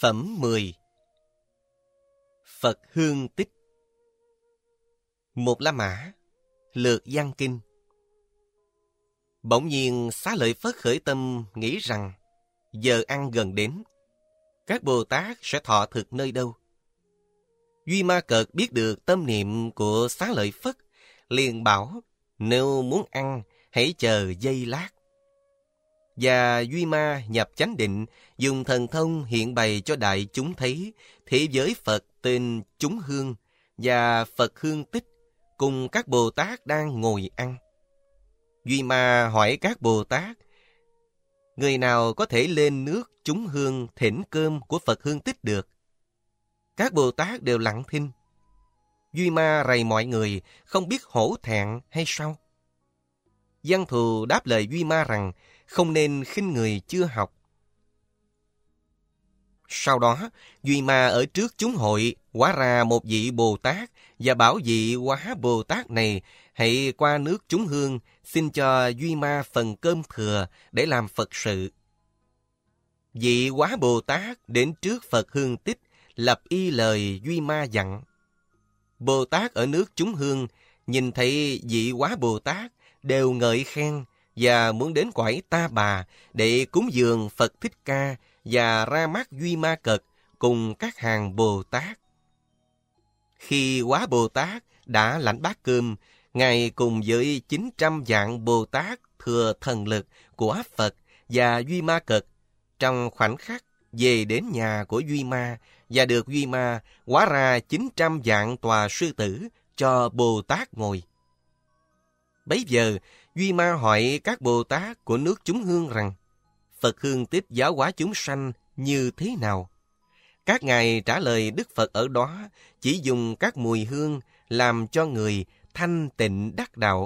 Phẩm 10. Phật Hương Tích. Một La Mã, lược Giang Kinh. Bỗng nhiên Xá Lợi Phất khởi tâm nghĩ rằng giờ ăn gần đến, các Bồ Tát sẽ thọ thực nơi đâu. Duy Ma Cật biết được tâm niệm của Xá Lợi Phất, liền bảo nếu muốn ăn hãy chờ giây lát. Và Duy Ma nhập chánh định, dùng thần thông hiện bày cho đại chúng thấy thế giới Phật tên Chúng Hương và Phật Hương Tích cùng các Bồ Tát đang ngồi ăn. Duy Ma hỏi các Bồ Tát, người nào có thể lên nước Chúng Hương thỉnh cơm của Phật Hương Tích được? Các Bồ Tát đều lặng thinh. Duy Ma rầy mọi người, không biết hổ thẹn hay sao? Văn Thù đáp lời Duy Ma rằng không nên khinh người chưa học. Sau đó, Duy Ma ở trước chúng hội hóa ra một vị Bồ Tát và bảo vị hóa Bồ Tát này hãy qua nước Chúng Hương xin cho Duy Ma phần cơm thừa để làm Phật sự. Vị hóa Bồ Tát đến trước Phật Hương Tích lập y lời Duy Ma dặn. Bồ Tát ở nước Chúng Hương nhìn thấy vị hóa Bồ Tát đều ngợi khen và muốn đến cõi Ta Bà để cúng dường Phật Thích Ca và ra mắt Duy Ma Cật cùng các hàng Bồ Tát. Khi hóa Bồ Tát đã lãnh bát cơm, Ngài cùng với 900 vạn Bồ Tát thừa thần lực của Phật và Duy Ma Cật trong khoảnh khắc về đến nhà của Duy Ma và được Duy Ma hóa ra 900 vạn tòa sư tử cho Bồ Tát ngồi. Bấy giờ, Duy Ma hỏi các Bồ Tát của nước Chúng Hương rằng, Phật Hương Tích giáo hóa chúng sanh như thế nào? Các ngài trả lời Đức Phật ở đó chỉ dùng các mùi hương làm cho người thanh tịnh đắc đạo.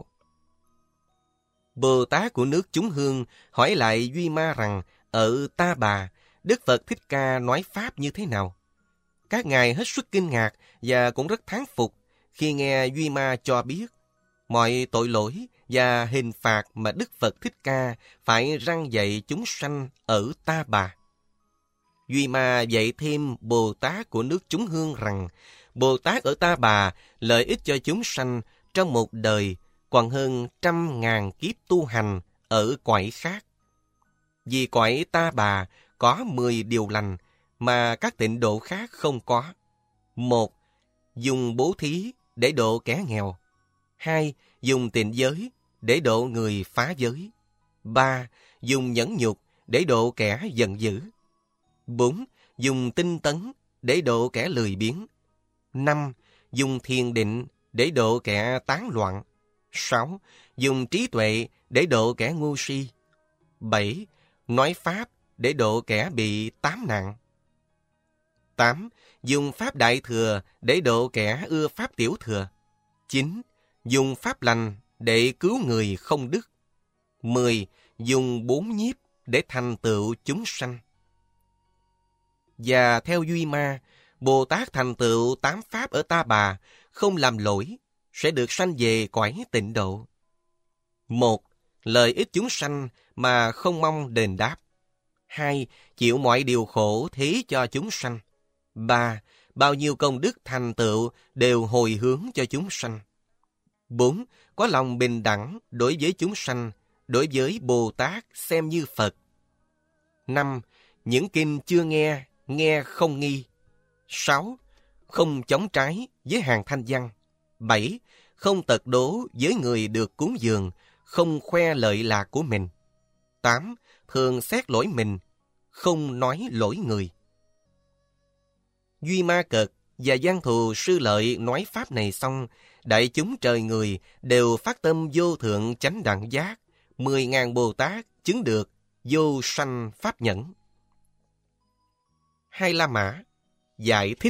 Bồ Tát của nước Chúng Hương hỏi lại Duy Ma rằng, ở Ta Bà, Đức Phật Thích Ca nói Pháp như thế nào? Các ngài hết sức kinh ngạc và cũng rất thán phục khi nghe Duy Ma cho biết mọi tội lỗi và hình phạt mà Đức Phật Thích Ca phải răn dạy chúng sanh ở Ta Bà. Duy Ma dạy thêm Bồ Tát của nước Chúng Hương rằng Bồ Tát ở Ta Bà lợi ích cho chúng sanh trong một đời còn hơn 100.000 kiếp tu hành ở cõi khác. Vì cõi Ta Bà có 10 điều lành mà các tịnh độ khác không có. 1. Dùng bố thí để độ kẻ nghèo. 2. Dùng tịnh giới để độ người phá giới. 3. Dùng nhẫn nhục để độ kẻ giận dữ. 4. Dùng tinh tấn để độ kẻ lười biếng. 5. Dùng thiền định để độ kẻ tán loạn. 6. Dùng trí tuệ để độ kẻ ngu si. 7. Nói pháp để độ kẻ bị tám nạn. 8. Dùng pháp đại thừa để độ kẻ ưa pháp tiểu thừa. 9. Dùng pháp lành để cứu người không đức. 10. Dùng 4 nhiếp để thành tựu chúng sanh. Và theo Duy Ma, Bồ Tát thành tựu 8 pháp ở Ta Bà, không làm lỗi, sẽ được sanh về cõi tịnh độ. 1. Lợi ích chúng sanh mà không mong đền đáp. 2. Chịu mọi điều khổ thế cho chúng sanh. 3. Bao nhiêu công đức thành tựu đều hồi hướng cho chúng sanh. 4. Có lòng bình đẳng đối với chúng sanh, đối với Bồ Tát xem như Phật. 5. Những kinh chưa nghe, nghe không nghi. 6. Không chống trái với hàng thanh văn. 7. Không tật đố với người được cúng dường, không khoe lợi lạc của mình. 8. Thường xét lỗi mình, không nói lỗi người. Duy Ma Cật và Văn Thù Sư Lợi nói pháp này xong, đại chúng trời người đều phát tâm vô thượng chánh đẳng giác, 10.000 Bồ Tát chứng được vô sanh pháp nhẫn. Hai La Mã giải thích.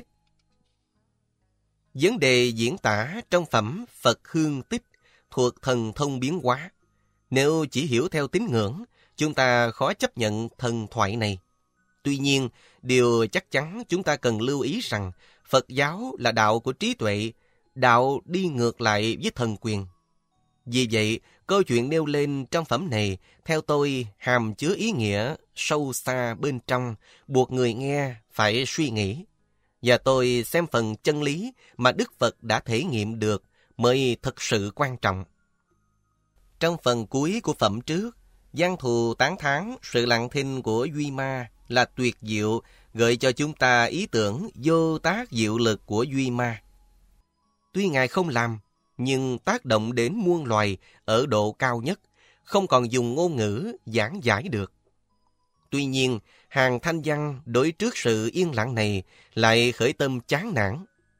Vấn đề diễn tả trong phẩm Phật Hương Tích thuộc thần thông biến hóa. Nếu chỉ hiểu theo tín ngưỡng, chúng ta khó chấp nhận thần thoại này. Tuy nhiên, điều chắc chắn chúng ta cần lưu ý rằng Phật giáo là đạo của trí tuệ, đạo đi ngược lại với thần quyền. Vì vậy, câu chuyện nêu lên trong phẩm này, theo tôi, hàm chứa ý nghĩa sâu xa bên trong, buộc người nghe phải suy nghĩ. Và tôi xem phần chân lý mà Đức Phật đã thể nghiệm được mới thật sự quan trọng. Trong phần cuối của phẩm trước, Văn Thù tán thán sự lặng thinh của Duy Ma là tuyệt diệu, gợi cho chúng ta ý tưởng vô tác diệu lực của Duy Ma. Tuy Ngài không làm, nhưng tác động đến muôn loài ở độ cao nhất, không còn dùng ngôn ngữ giảng giải được. Tuy nhiên, hàng thanh văn đối trước sự yên lặng này lại khởi tâm chán nản.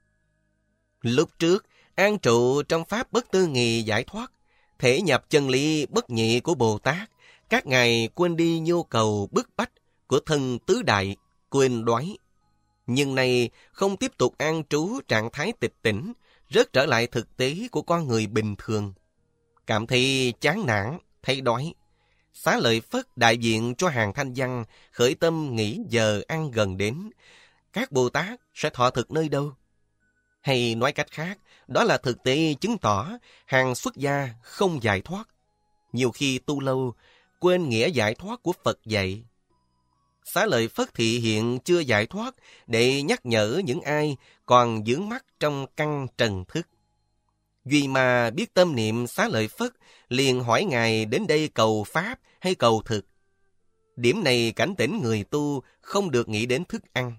Lúc trước, an trụ trong pháp bất tư nghì giải thoát, thể nhập chân lý bất nhị của Bồ Tát, các ngài quên đi nhu cầu bức bách của thân tứ đại, quên đói. Nhưng nay không tiếp tục an trú trạng thái tịch tỉnh, rớt trở lại thực tế của con người bình thường. Cảm thấy chán nản, thấy đói. Xá Lợi Phất đại diện cho hàng thanh văn khởi tâm nghĩ giờ ăn gần đến. Các Bồ Tát sẽ thọ thực nơi đâu? Hay nói cách khác, đó là thực tế chứng tỏ hàng xuất gia không giải thoát. Nhiều khi tu lâu, quên nghĩa giải thoát của Phật dạy. Xá Lợi Phất thị hiện chưa giải thoát để nhắc nhở những ai còn vướng mắc trong căn trần thức. Duy Ma biết tâm niệm Xá Lợi Phất, liền hỏi Ngài đến đây cầu Pháp hay cầu thực. Điểm này cảnh tỉnh người tu không được nghĩ đến thức ăn.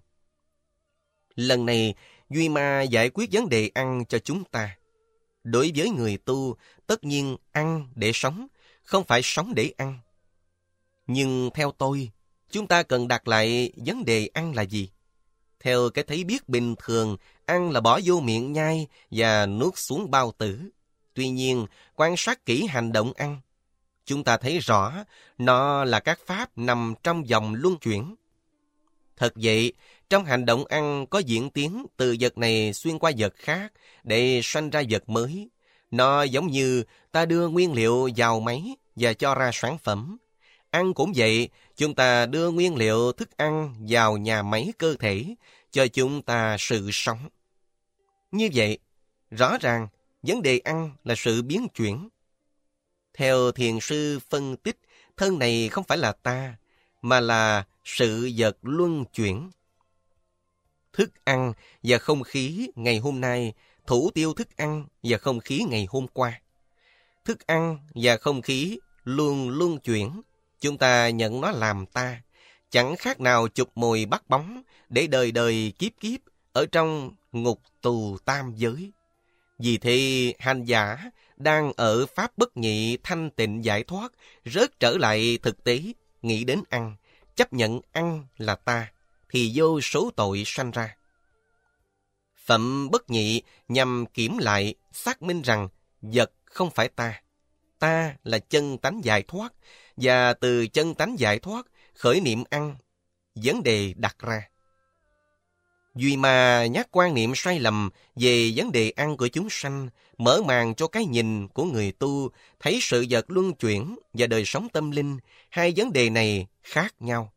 Lần này, Duy Ma giải quyết vấn đề ăn cho chúng ta. Đối với người tu, tất nhiên ăn để sống, không phải sống để ăn. Nhưng theo tôi, chúng ta cần đặt lại vấn đề ăn là gì? Theo cái thấy biết bình thường, ăn là bỏ vô miệng nhai và nuốt xuống bao tử. Tuy nhiên, quan sát kỹ hành động ăn, chúng ta thấy rõ nó là các pháp nằm trong vòng luân chuyển. Thật vậy, trong hành động ăn có diễn tiến từ vật này xuyên qua vật khác để sanh ra vật mới. Nó giống như ta đưa nguyên liệu vào máy và cho ra sản phẩm. Ăn cũng vậy, chúng ta đưa nguyên liệu thức ăn vào nhà máy cơ thể, cho chúng ta sự sống. Như vậy, rõ ràng, vấn đề ăn là sự biến chuyển. Theo thiền sư phân tích, thân này không phải là ta, mà là sự vật luân chuyển. Thức ăn và không khí ngày hôm nay thủ tiêu thức ăn và không khí ngày hôm qua. Thức ăn và không khí luôn luân chuyển. Chúng ta nhận nó làm ta, chẳng khác nào chụp mồi bắt bóng để đời đời kiếp kiếp ở trong ngục tù tam giới. Vì thế hành giả đang ở pháp bất nhị thanh tịnh giải thoát, rớt trở lại thực tế, nghĩ đến ăn, chấp nhận ăn là ta, thì vô số tội sanh ra. Phẩm bất nhị nhằm kiểm lại, xác minh rằng vật không phải ta. Ta là chân tánh giải thoát, và từ chân tánh giải thoát khởi niệm ăn, vấn đề đặt ra. Duy Ma nhắc quan niệm sai lầm về vấn đề ăn của chúng sanh, mở màn cho cái nhìn của người tu, thấy sự vật luân chuyển và đời sống tâm linh, hai vấn đề này khác nhau.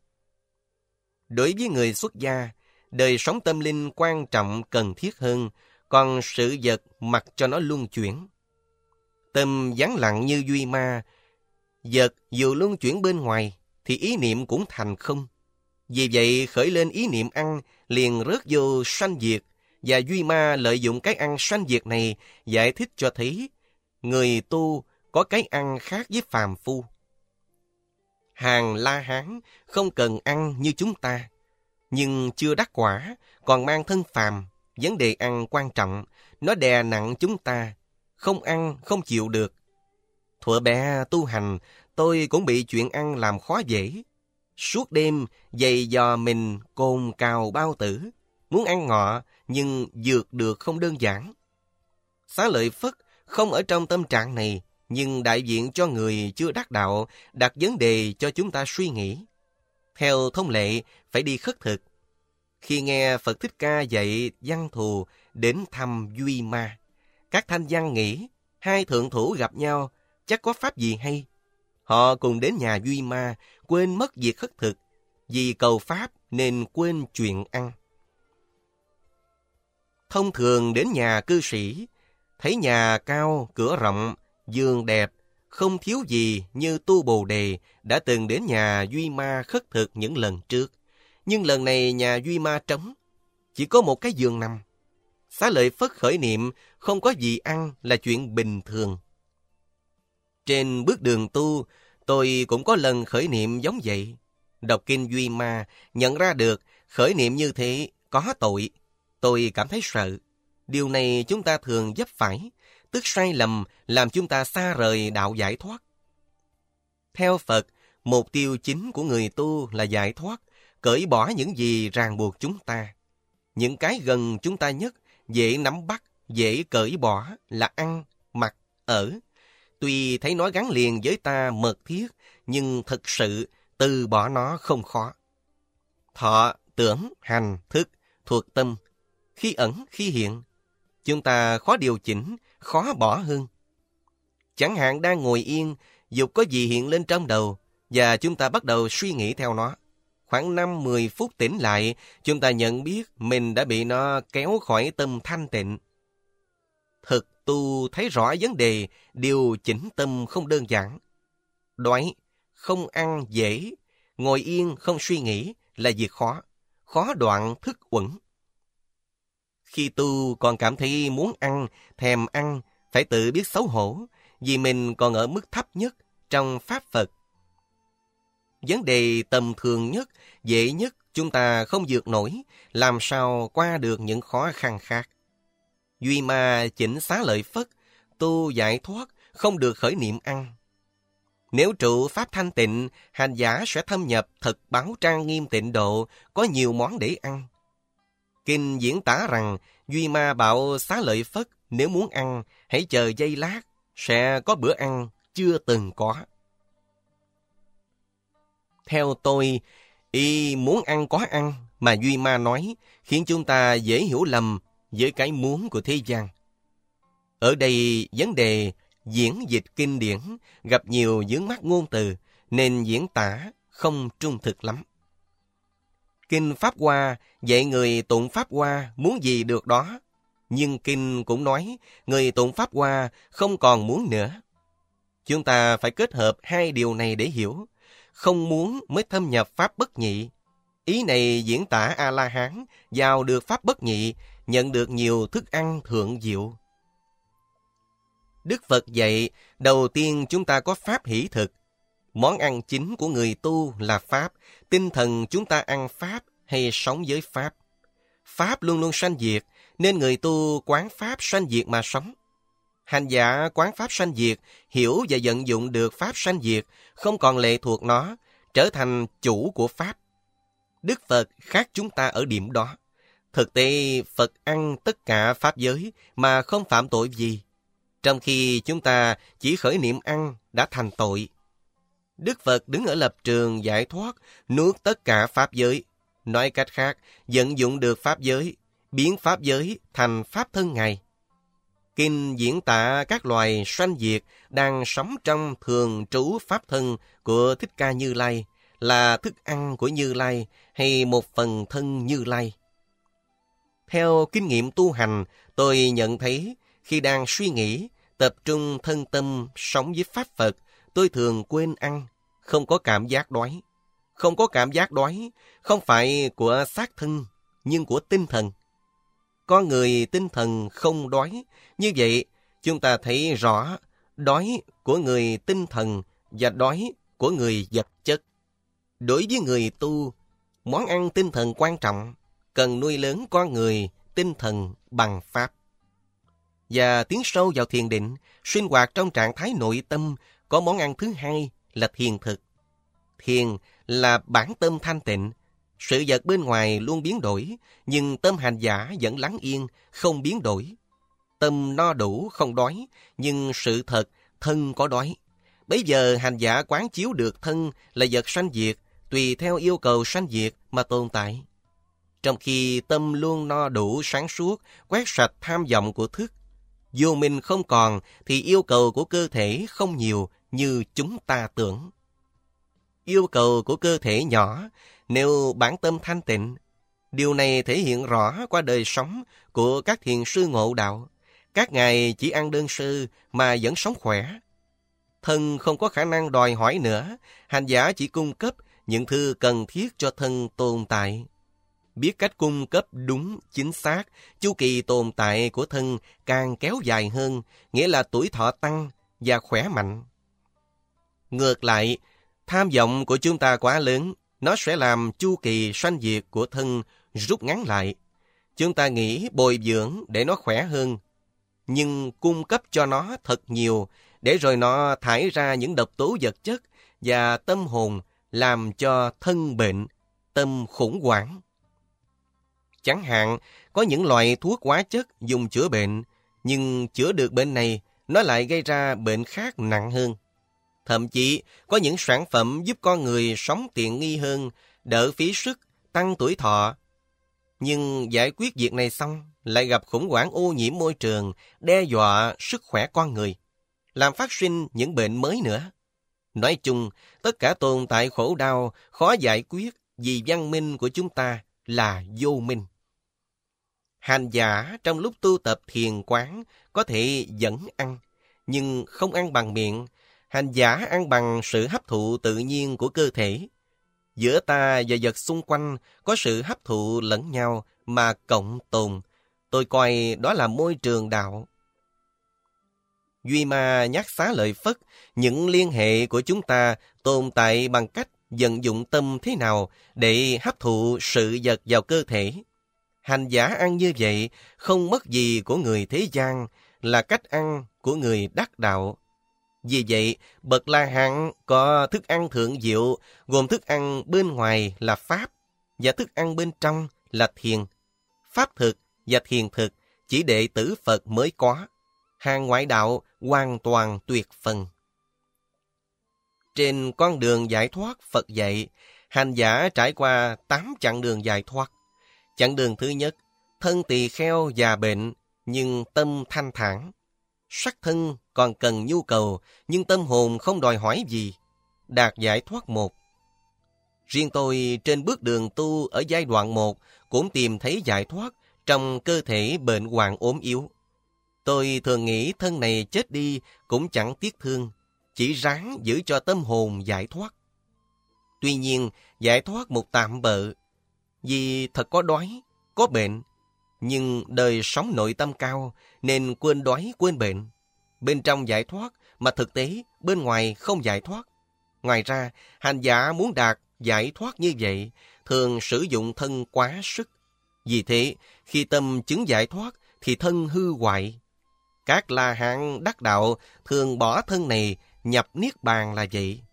Đối với người xuất gia, đời sống tâm linh quan trọng cần thiết hơn, còn sự vật mặc cho nó luân chuyển. Tâm vắng lặng như Duy Ma, vật dù luân chuyển bên ngoài, thì ý niệm cũng thành không. Vì vậy khởi lên ý niệm ăn, liền rớt vô sanh diệt, và Duy Ma lợi dụng cái ăn sanh diệt này giải thích cho thấy người tu có cái ăn khác với phàm phu. Hàng La Hán không cần ăn như chúng ta, nhưng chưa đắc quả, còn mang thân phàm. Vấn đề ăn quan trọng, nó đè nặng chúng ta, không ăn không chịu được. Thuở bé tu hành, tôi cũng bị chuyện ăn làm khó dễ. Suốt đêm giày dò mình cồn cào bao tử, muốn ăn ngọ nhưng vượt được không đơn giản. Xá Lợi Phất không ở trong tâm trạng này, nhưng đại diện cho người chưa đắc đạo đặt vấn đề cho chúng ta suy nghĩ. Theo thông lệ phải đi khất thực. Khi nghe Phật Thích Ca dạy Văn Thù đến thăm Duy Ma, các thanh văn nghĩ hai thượng thủ gặp nhau chắc có pháp gì hay. Họ cùng đến nhà Duy Ma, quên mất việc khất thực, vì cầu pháp nên quên chuyện ăn. Thông thường đến nhà cư sĩ, thấy nhà cao, cửa rộng, giường đẹp, không thiếu gì như tu Bồ Đề đã từng đến nhà Duy Ma khất thực những lần trước. Nhưng lần này nhà Duy Ma trống, chỉ có một cái giường nằm. Xá Lợi Phất khởi niệm không có gì ăn là chuyện bình thường. Trên bước đường tu, tôi cũng có lần khởi niệm giống vậy. Đọc kinh Duy Ma, nhận ra được khởi niệm như thế có tội. Tôi cảm thấy sợ. Điều này chúng ta thường vấp phải, tức sai lầm làm chúng ta xa rời đạo giải thoát. Theo Phật, mục tiêu chính của người tu là giải thoát, cởi bỏ những gì ràng buộc chúng ta. Những cái gần chúng ta nhất, dễ nắm bắt, dễ cởi bỏ là ăn, mặc, ở. Tuy thấy nó gắn liền với ta mật thiết, nhưng thực sự từ bỏ nó không khó. Thọ, tưởng, hành, thức, thuộc tâm, khi ẩn, khi hiện. Chúng ta khó điều chỉnh, khó bỏ hơn. Chẳng hạn đang ngồi yên, dục có gì hiện lên trong đầu, và chúng ta bắt đầu suy nghĩ theo nó. Khoảng 5-10 phút tỉnh lại, chúng ta nhận biết mình đã bị nó kéo khỏi tâm thanh tịnh. Thực tu thấy rõ vấn đề, điều chỉnh tâm không đơn giản. Đói, không ăn dễ, ngồi yên không suy nghĩ là việc khó, khó đoạn thức uẩn. Khi tu còn cảm thấy muốn ăn, thèm ăn, phải tự biết xấu hổ, vì mình còn ở mức thấp nhất trong Pháp Phật. Vấn đề tầm thường nhất, dễ nhất chúng ta không vượt nổi, làm sao qua được những khó khăn khác. Duy Ma chỉnh Xá Lợi Phất, tu giải thoát, không được khởi niệm ăn. Nếu trụ Pháp thanh tịnh, hành giả sẽ thâm nhập thật báo trang nghiêm tịnh độ, có nhiều món để ăn. Kinh diễn tả rằng, Duy Ma bảo Xá Lợi Phất, nếu muốn ăn, hãy chờ giây lát, sẽ có bữa ăn chưa từng có. Theo tôi, y muốn ăn có ăn mà Duy Ma nói, khiến chúng ta dễ hiểu lầm với cái muốn của thế gian. Ở đây, vấn đề diễn dịch kinh điển gặp nhiều vướng mắc ngôn từ, nên diễn tả không trung thực lắm. Kinh Pháp Hoa dạy người tụng Pháp Hoa muốn gì được đó, nhưng kinh cũng nói người tụng Pháp Hoa không còn muốn nữa. Chúng ta phải kết hợp hai điều này để hiểu. Không muốn mới thâm nhập Pháp bất nhị. Ý này diễn tả A-la-hán vào được Pháp bất nhị, nhận được nhiều thức ăn thượng diệu. Đức Phật dạy, đầu tiên chúng ta có Pháp hỷ thực. Món ăn chính của người tu là Pháp, tinh thần chúng ta ăn Pháp hay sống với Pháp. Pháp luôn luôn sanh diệt, nên người tu quán Pháp sanh diệt mà sống. Hành giả quán Pháp sanh diệt, hiểu và vận dụng được Pháp sanh diệt, không còn lệ thuộc nó, trở thành chủ của Pháp. Đức Phật khác chúng ta ở điểm đó. Thực tế, Phật ăn tất cả Pháp giới mà không phạm tội gì, trong khi chúng ta chỉ khởi niệm ăn đã thành tội. Đức Phật đứng ở lập trường giải thoát, nuốt tất cả Pháp giới. Nói cách khác, vận dụng được Pháp giới, biến Pháp giới thành Pháp thân Ngài. Kinh diễn tả các loài sanh diệt đang sống trong thường trú Pháp thân của Thích Ca Như Lai, là thức ăn của Như Lai hay một phần thân Như Lai. Theo kinh nghiệm tu hành, tôi nhận thấy khi đang suy nghĩ, tập trung thân tâm sống với Pháp Phật, tôi thường quên ăn, không có cảm giác đói. Không có cảm giác đói, không phải của xác thân, nhưng của tinh thần. Con người tinh thần không đói, như vậy chúng ta thấy rõ đói của người tinh thần và đói của người vật chất. Đối với người tu, món ăn tinh thần quan trọng, cần nuôi lớn con người tinh thần bằng Pháp. Và tiến sâu vào thiền định, sinh hoạt trong trạng thái nội tâm, có món ăn thứ hai là thiền thực. Thiền là bản tâm thanh tịnh. Sự vật bên ngoài luôn biến đổi, nhưng tâm hành giả vẫn lắng yên, không biến đổi. Tâm no đủ, không đói, nhưng sự thật, thân có đói. Bây giờ hành giả quán chiếu được thân là vật sanh diệt, tùy theo yêu cầu sanh diệt mà tồn tại. Trong khi tâm luôn no đủ sáng suốt, quét sạch tham vọng của thức, vô minh không còn thì yêu cầu của cơ thể không nhiều như chúng ta tưởng. Yêu cầu của cơ thể nhỏ, nếu bản tâm thanh tịnh. Điều này thể hiện rõ qua đời sống của các thiền sư ngộ đạo. Các ngài chỉ ăn đơn sơ mà vẫn sống khỏe. Thân không có khả năng đòi hỏi nữa, hành giả chỉ cung cấp những thứ cần thiết cho thân tồn tại. Biết cách cung cấp đúng, chính xác, chu kỳ tồn tại của thân càng kéo dài hơn, nghĩa là tuổi thọ tăng và khỏe mạnh. Ngược lại, tham vọng của chúng ta quá lớn, nó sẽ làm chu kỳ sanh diệt của thân rút ngắn lại. Chúng ta nghĩ bồi dưỡng để nó khỏe hơn, nhưng cung cấp cho nó thật nhiều, để rồi nó thải ra những độc tố vật chất và tâm hồn, làm cho thân bệnh, tâm khủng hoảng. Chẳng hạn, có những loại thuốc hóa chất dùng chữa bệnh, nhưng chữa được bệnh này, nó lại gây ra bệnh khác nặng hơn. Thậm chí, có những sản phẩm giúp con người sống tiện nghi hơn, đỡ phí sức, tăng tuổi thọ. Nhưng giải quyết việc này xong, lại gặp khủng hoảng ô nhiễm môi trường, đe dọa sức khỏe con người, làm phát sinh những bệnh mới nữa. Nói chung, tất cả tồn tại khổ đau, khó giải quyết vì văn minh của chúng ta là vô minh. Hành giả trong lúc tu tập thiền quán có thể vẫn ăn, nhưng không ăn bằng miệng. Hành giả ăn bằng sự hấp thụ tự nhiên của cơ thể. Giữa ta và vật xung quanh có sự hấp thụ lẫn nhau mà cộng tồn. Tôi coi đó là môi trường đạo. Duy Ma nhắc Xá Lợi Phất, những liên hệ của chúng ta tồn tại bằng cách vận dụng tâm thế nào để hấp thụ sự vật vào cơ thể. Hành giả ăn như vậy không mất gì của người thế gian, là cách ăn của người đắc đạo. Vì vậy, bậc La Hán có thức ăn thượng diệu, gồm thức ăn bên ngoài là Pháp, và thức ăn bên trong là Thiền. Pháp thực và Thiền thực chỉ đệ tử Phật mới có. Hàng ngoại đạo hoàn toàn tuyệt phần. Trên con đường giải thoát Phật dạy, hành giả trải qua 8 chặng đường giải thoát. Chặng đường thứ nhất, thân tỳ kheo già bệnh, nhưng tâm thanh thản. Sắc thân còn cần nhu cầu, nhưng tâm hồn không đòi hỏi gì. Đạt giải thoát 1. Riêng tôi trên bước đường tu ở giai đoạn 1 cũng tìm thấy giải thoát trong cơ thể bệnh hoạn ốm yếu. Tôi thường nghĩ thân này chết đi cũng chẳng tiếc thương, chỉ ráng giữ cho tâm hồn giải thoát. Tuy nhiên, giải thoát một tạm bợ, vì thật có đói, có bệnh, nhưng đời sống nội tâm cao nên quên đói quên bệnh. Bên trong giải thoát mà thực tế bên ngoài không giải thoát. Ngoài ra, hành giả muốn đạt giải thoát như vậy thường sử dụng thân quá sức. Vì thế, khi tâm chứng giải thoát thì thân hư hoại. Các La Hán đắc đạo thường bỏ thân này nhập Niết Bàn là vậy.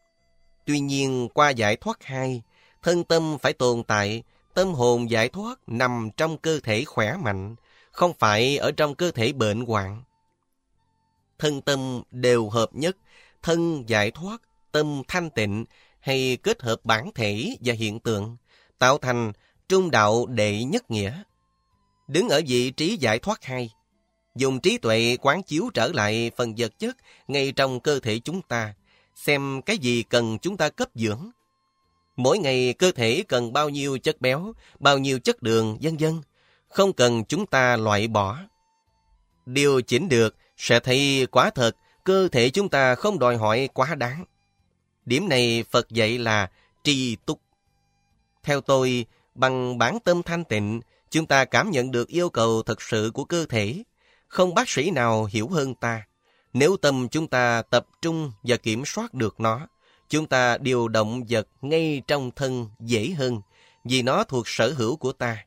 Tuy nhiên qua giải thoát 2, thân tâm phải tồn tại, tâm hồn giải thoát nằm trong cơ thể khỏe mạnh, không phải ở trong cơ thể bệnh hoạn. Thân tâm đều hợp nhất, thân giải thoát, tâm thanh tịnh, hay kết hợp bản thể và hiện tượng, tạo thành trung đạo đệ nhất nghĩa. Đứng ở vị trí giải thoát 2, dùng trí tuệ quán chiếu trở lại phần vật chất ngay trong cơ thể chúng ta, xem cái gì cần chúng ta cấp dưỡng. Mỗi ngày cơ thể cần bao nhiêu chất béo, bao nhiêu chất đường, vân vân, không cần chúng ta loại bỏ. Điều chỉnh được sẽ thấy quả thật cơ thể chúng ta không đòi hỏi quá đáng. Điểm này Phật dạy là tri túc. Theo tôi, bằng bản tâm thanh tịnh, chúng ta cảm nhận được yêu cầu thật sự của cơ thể. Không bác sĩ nào hiểu hơn ta. Nếu tâm chúng ta tập trung và kiểm soát được nó, chúng ta điều động vật ngay trong thân dễ hơn, vì nó thuộc sở hữu của ta.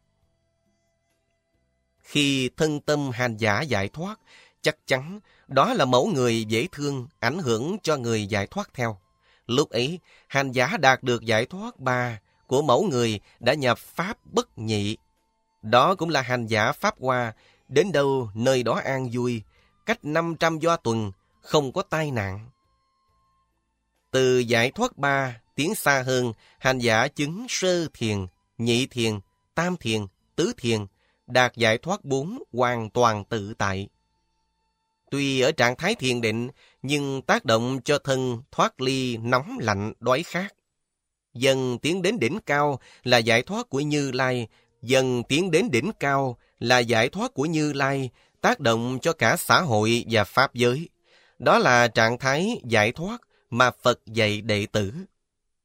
Khi thân tâm hành giả giải thoát, chắc chắn đó là mẫu người dễ thương, ảnh hưởng cho người giải thoát theo. Lúc ấy, hành giả đạt được giải thoát 3 của mẫu người đã nhập Pháp bất nhị. Đó cũng là hành giả Pháp Hoa, đến đâu nơi đó an vui, cách 500 do tuần, không có tai nạn. Từ giải thoát 3 tiến xa hơn, hành giả chứng sơ thiền, nhị thiền, tam thiền, tứ thiền, đạt giải thoát 4 hoàn toàn tự tại. Tuy ở trạng thái thiền định, nhưng tác động cho thân thoát ly nóng lạnh đói khát. Dần tiến đến đỉnh cao là giải thoát của Như Lai, dần tiến đến đỉnh cao là giải thoát của Như Lai, tác động cho cả xã hội và pháp giới. Đó là trạng thái giải thoát mà Phật dạy đệ tử.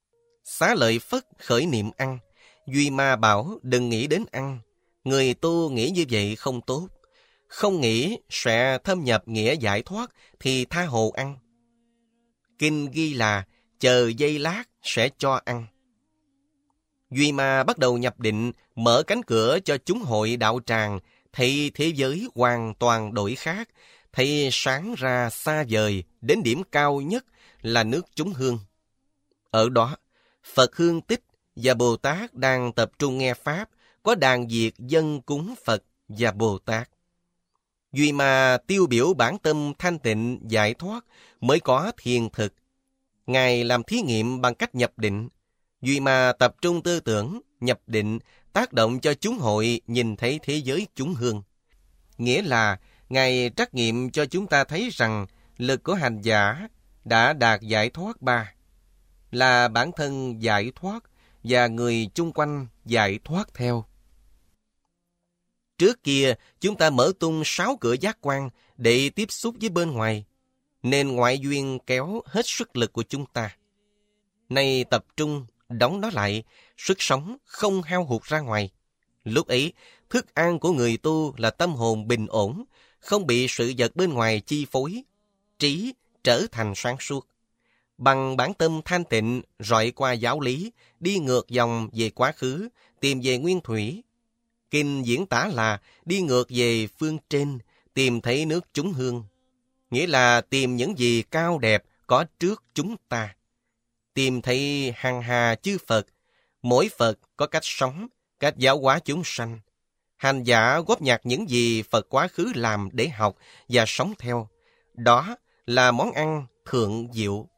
Xá Lợi Phất khởi niệm ăn. Duy Ma bảo đừng nghĩ đến ăn. Người tu nghĩ như vậy không tốt. Không nghĩ sẽ thâm nhập nghĩa giải thoát thì tha hồ ăn. Kinh ghi là chờ giây lát sẽ cho ăn. Duy Ma bắt đầu nhập định, mở cánh cửa cho chúng hội đạo tràng, thấy thế giới hoàn toàn đổi khác, thấy sáng ra xa vời, đến điểm cao nhất là nước chúng hương. Ở đó, Phật Hương Tích và Bồ Tát đang tập trung nghe Pháp, có đàn diệt dân cúng Phật và Bồ Tát. Duy Ma tiêu biểu bản tâm thanh tịnh giải thoát mới có thiền thực. Ngài làm thí nghiệm bằng cách nhập định. Duy Ma tập trung tư tưởng, nhập định, tác động cho chúng hội nhìn thấy thế giới chúng hương. Nghĩa là, Ngài trắc nghiệm cho chúng ta thấy rằng lực của hành giả đã đạt giải thoát 3, là bản thân giải thoát và người chung quanh giải thoát theo. Trước kia, chúng ta mở tung 6 cửa giác quan để tiếp xúc với bên ngoài, nên ngoại duyên kéo hết sức lực của chúng ta. Nay tập trung, đóng nó lại, sức sống không hao hụt ra ngoài. Lúc ấy, thức ăn của người tu là tâm hồn bình ổn, không bị sự vật bên ngoài chi phối, trí trở thành sáng suốt. Bằng bản tâm thanh tịnh, rọi qua giáo lý, đi ngược dòng về quá khứ, tìm về nguyên thủy. Kinh diễn tả là đi ngược về phương trên, tìm thấy nước chúng hương. Nghĩa là tìm những gì cao đẹp có trước chúng ta. Tìm thấy hằng hà chư Phật, mỗi Phật có cách sống, cách giáo hóa chúng sanh. Hành giả góp nhặt những gì Phật quá khứ làm để học và sống theo. Đó là món ăn thượng diệu.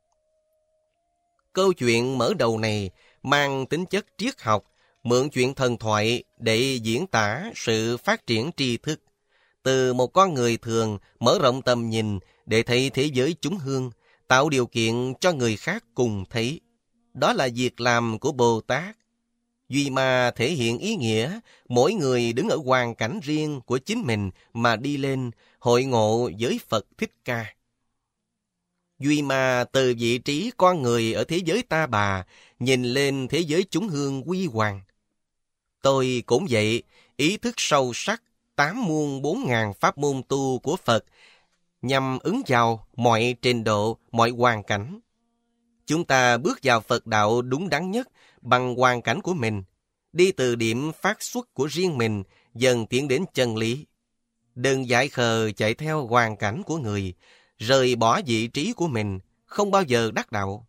Câu chuyện mở đầu này mang tính chất triết học, mượn chuyện thần thoại để diễn tả sự phát triển tri thức. Từ một con người thường mở rộng tầm nhìn để thấy thế giới chúng hương, tạo điều kiện cho người khác cùng thấy. Đó là việc làm của Bồ Tát. Duy Ma thể hiện ý nghĩa mỗi người đứng ở hoàn cảnh riêng của chính mình mà đi lên hội ngộ với Phật Thích Ca. Duy Ma từ vị trí con người ở thế giới ta bà nhìn lên thế giới chúng hương huy hoàng. Tôi cũng vậy, ý thức sâu sắc 8 muôn 4.000 pháp môn tu của Phật nhằm ứng vào mọi trình độ, mọi hoàn cảnh. Chúng ta bước vào Phật đạo đúng đắn nhất bằng hoàn cảnh của mình, đi từ điểm phát xuất của riêng mình dần tiến đến chân lý. Đừng dại khờ chạy theo hoàn cảnh của người, rời bỏ vị trí của mình, không bao giờ đắc đạo.